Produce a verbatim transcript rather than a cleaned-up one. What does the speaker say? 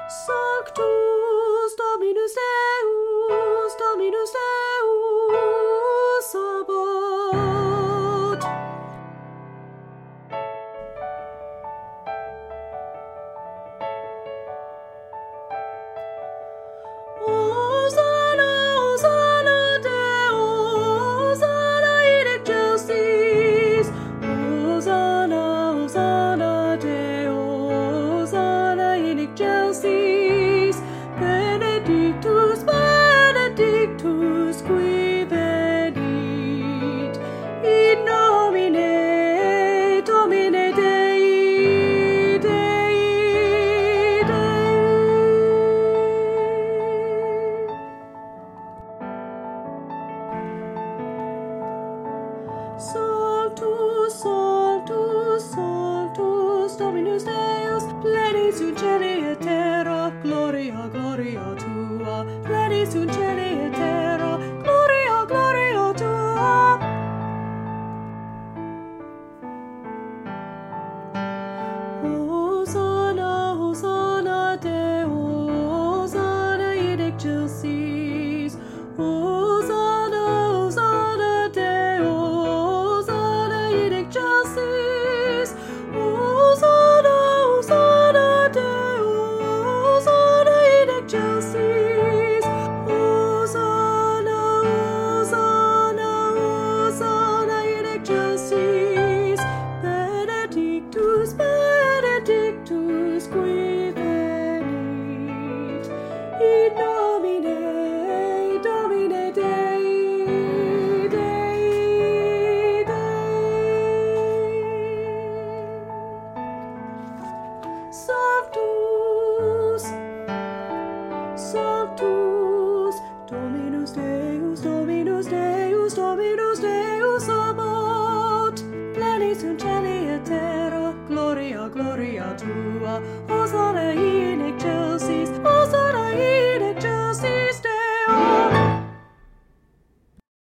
Sanctus Dominus Deus, Dominus Deus, Sabaoth. Hosanna, Hosanna Deo, Hosanna in excelsis. Hosanna, Hosanna Deo, Hosanna in excelsis. Benedictus, Benedictus qui venit, in nomine Domini Dei, Dei, Dei. Sanctus, Sanctus, Sanctus, Dominus Deus, plenis sunt celi et terra, gloria, gloria tua, plenis sunt celi et terra, gloria, gloria tua. Hosanna, Hosanna Deo, Hosanna in excelsis. Hosanna, Hosanna Deo, Hosanna in excelsis. Hosanna, Hosanna Deo, Hosanna in excelsis. Hosanna, Hosanna, Hosanna in excelsis. Benedictus, Benedictus qui venit, in nomine Domini Dei, Dei, Dei. Sanctus, Sanctus, Dominus Deus, Dominus Deus, Dominus Deus, Sabaoth. Plenis sunt celi et terra, gloria, gloria tua, Hosanna in excelsis.